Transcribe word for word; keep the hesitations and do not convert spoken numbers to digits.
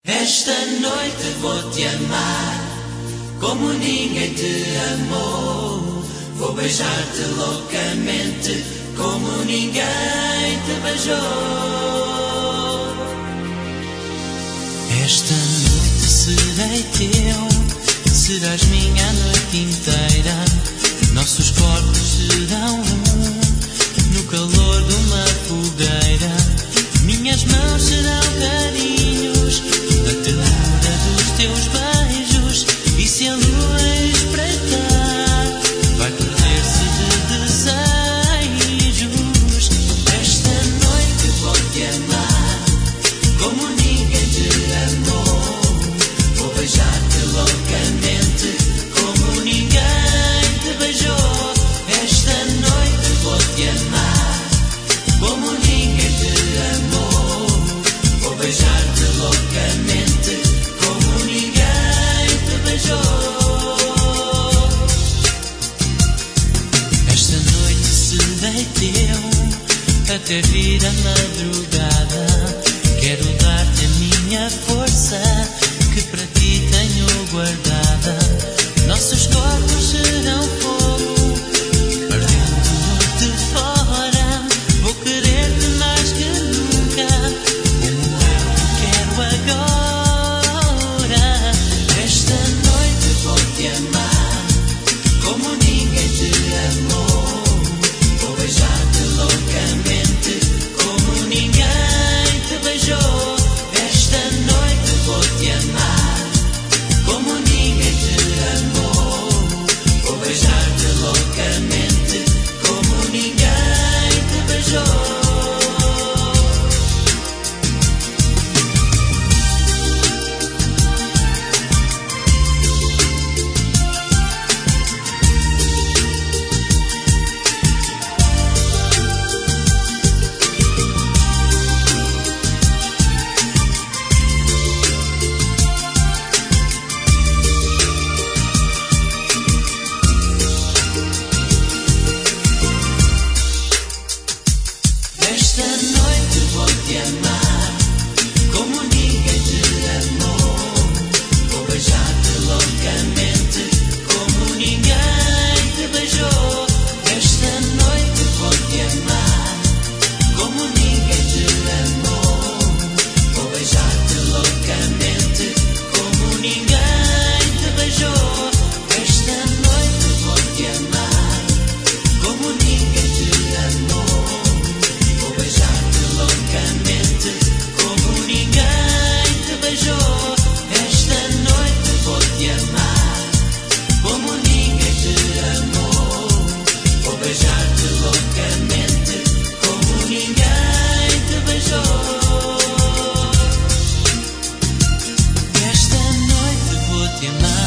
Esta noite vou-te amar como ninguém te amou. Vou beijar-te loucamente como ninguém te beijou. Esta noite serei teu, serás minha a noite inteira. Nossos corpos serão um no calor de uma fogueira. Minhas mãos serão carinhos, a ternura dos teus beijos. E se a lua espreitar, vai perder-se de desejos. Esta noite vou-te amar como ninguém te amou. Vou beijar-te loucamente como ninguém te beijou. Esta noite vou-te amar como ninguém te amou. Vou beijar-te loucamente como ninguém te beijou. Esta noite serei teu até vir a madrugada. Quero dar-te a minha força que para ti tenho guardada. Nossos corpos serão fogo, ardendo noite fora. Vou querer-te mais que nunca, como eu te quero agora. Esta noite vou-te amar como ninguém te amou. Vou beijar-te loucamente como ninguém te beijou. Esta noite vou-te amar como ninguém te amou. Vou beijar-te loucamente como ninguém te beijou. Esta noite vou-te amar como ninguém te amou. Vou beijar-te loucamente como ninguém te beijou. Esta noite vou-te amar como ninguém te amou. Vou beijar-te loucamente como ninguém te beijou. Esta noite vou-te amar como ninguém te amou. Vou beijar-te loucamente como ninguém te beijou. Esta noite vou-te amar como ninguém te amou. Vou beijar-te loucamente como ninguém te beijou. Esta noite vou-te amar